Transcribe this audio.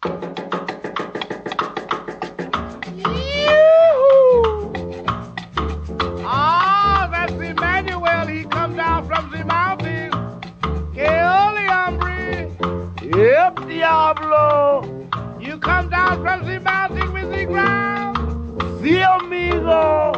Ah, that's Emmanuel. He come down from the mountains. Que holy hombre. Yep, Diablo. You come down from the mountain with the ground. See, amigo.